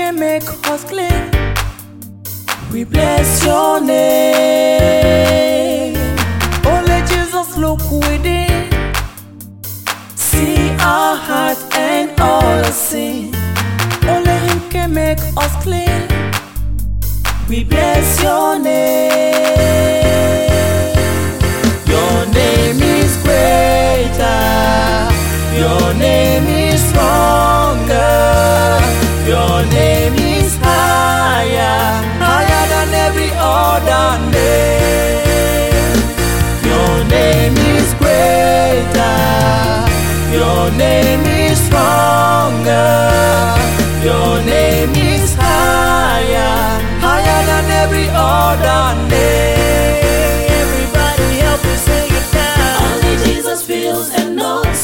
can make us clean. We bless your name. Only Jesus look within, see our heart and all our sin. Only Him can make us clean. We bless your name. Your name is greater. Your name is stronger. Your name is higher, higher than every other name. Your name is greater. Your name is stronger. Your name is higher, higher than every other name. Everybody help me sing it down. Only Jesus feels and knows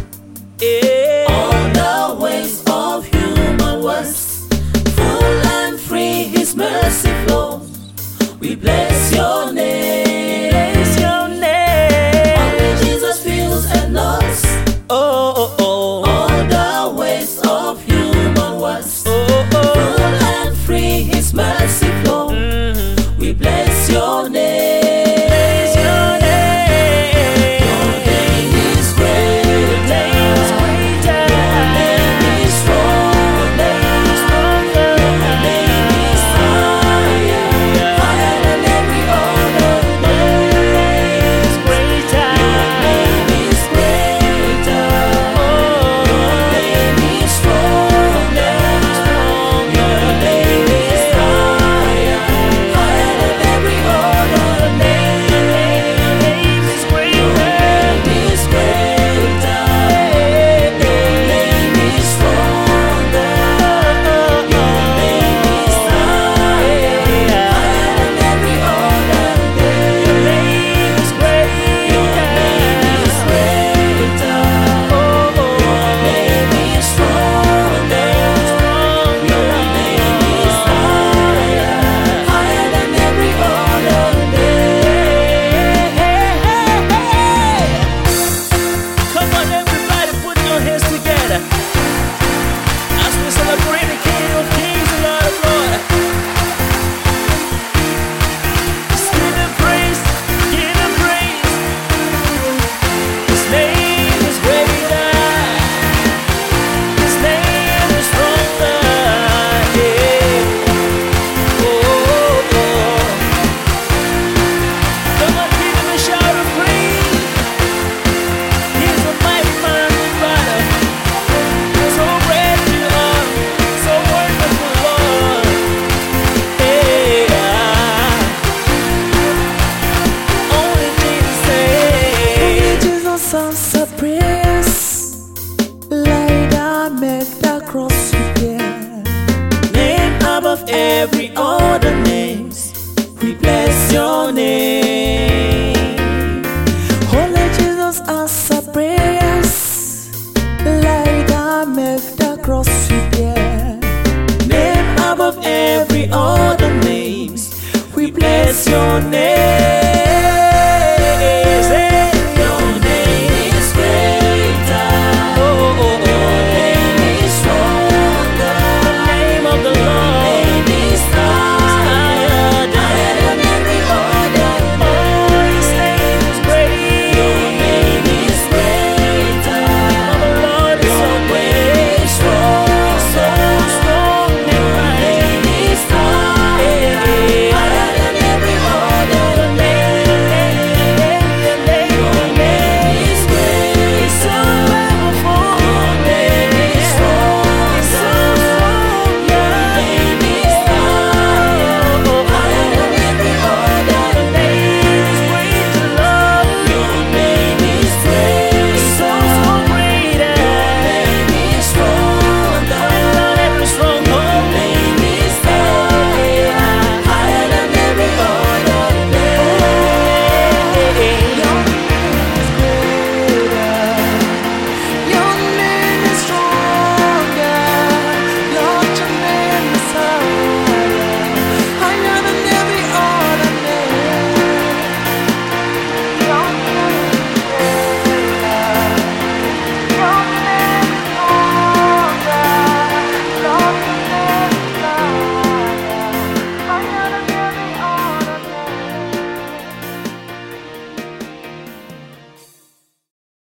all the ways of human works. Full and free His mercy flows. We bless your name. Bless your name. Only Jesus feels and knows Oh, oh, oh. all the ways of human works. Oh, oh. Full and free His mercy flows. We bless your name. Bless your name. Your name is greater. Your name is stronger. Your name is higher, higher than every other name. Greater. Your name is greater. Your name is stronger. Your name is higher, higher than every other name. Your name is greater. Your name is stronger. Your name is higher, higher than every other name. Your name is greater. Your name is greater. Your name is stronger. Your name is higher, higher than every other name. Come on, everybody, put your hands together as we celebrate the King of Kings and Lord of Lords. Just give Him praise, give Him praise. His name is greater. His name is stronger. Yeah. Oh, oh, oh. Come on, give Him a shout of praise. He's a mighty man in battle. So great you are, so wonderful, Lord. Yeah. Only Jesus answer prayers. Lay down, make the cross you bear. Name above every other names. We bless your name. Holy Jesus answer prayers. Lay down, make the cross you bear. Name above every other names. We bless your name.